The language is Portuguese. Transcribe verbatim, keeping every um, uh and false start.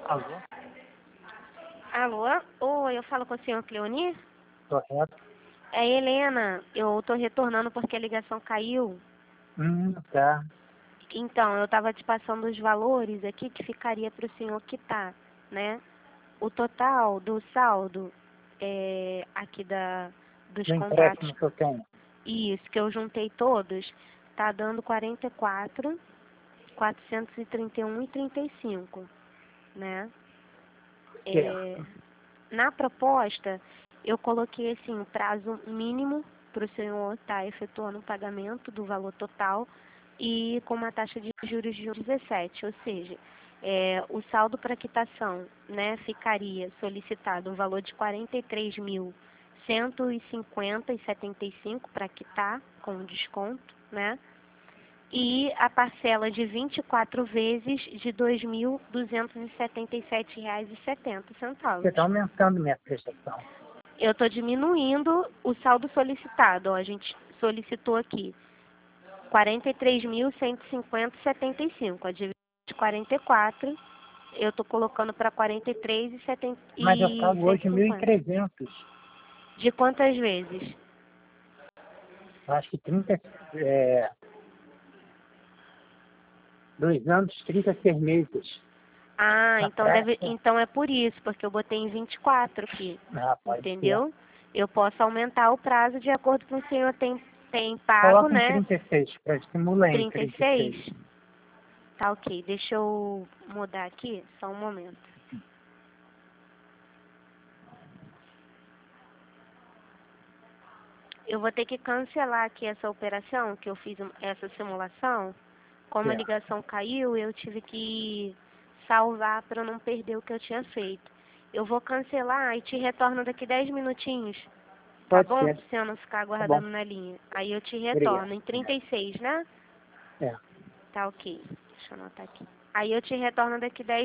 Alô? Alô? Oi, eu falo com o senhor Cleoni? Correto? É Helena, eu tô retornando porque a ligação caiu. Hum, tá. Então, eu tava te passando os valores aqui que ficaria para o senhor quitar, né? O total do saldo é, aqui da, dos Do contratos, empréstimo que eu tenho. isso, que eu juntei todos, tá dando quarenta e quatro, quatrocentos e trinta e um e trinta e cinco, né? É, Certo. na proposta, eu coloquei assim, um prazo mínimo para o senhor estar efetuando o pagamento do valor total e com uma taxa de juros de dezessete, ou seja, é, o saldo para quitação, né, ficaria solicitado um valor de quarenta e três mil cento e cinquenta e setenta e cinco para quitar com desconto, né? E a parcela de vinte e quatro vezes de dois mil duzentos e setenta e sete reais e setenta centavos. Você está aumentando minha prestação. Eu estou diminuindo o saldo solicitado. Ó, a gente solicitou aqui quarenta e três mil cento e cinquenta e setenta e cinco. A dívida de quarenta e quatro, eu estou colocando para quarenta e três e setenta Mas eu e pago hoje mil e cento e cinquenta. trezentos. De quantas vezes? Eu acho que trinta, é, dois anos, trinta e seis meses. Ah, Na então deve, prática, então é por isso, porque eu botei em vinte e quatro aqui. ah, pode ser. Entendeu? Eu posso aumentar o prazo de acordo com o que o senhor tem, tem pago, Coloca em né? trinta e seis, para estimular em trinta e trinta e seis? seis. Tá ok. Deixa eu mudar aqui, só um momento. Eu vou ter que cancelar aqui essa operação, que eu fiz um- essa simulação. Como a Certo. ligação caiu, eu tive que salvar para não perder o que eu tinha feito. Eu vou cancelar e te retorno daqui dez minutinhos. Tá Pode bom? ser. Pra você não ficar Tá bom. aguardando na linha. Aí eu te Obrigado. retorno. Em trinta e seis, né? É. Tá ok. Deixa eu anotar aqui. Aí eu te retorno daqui dez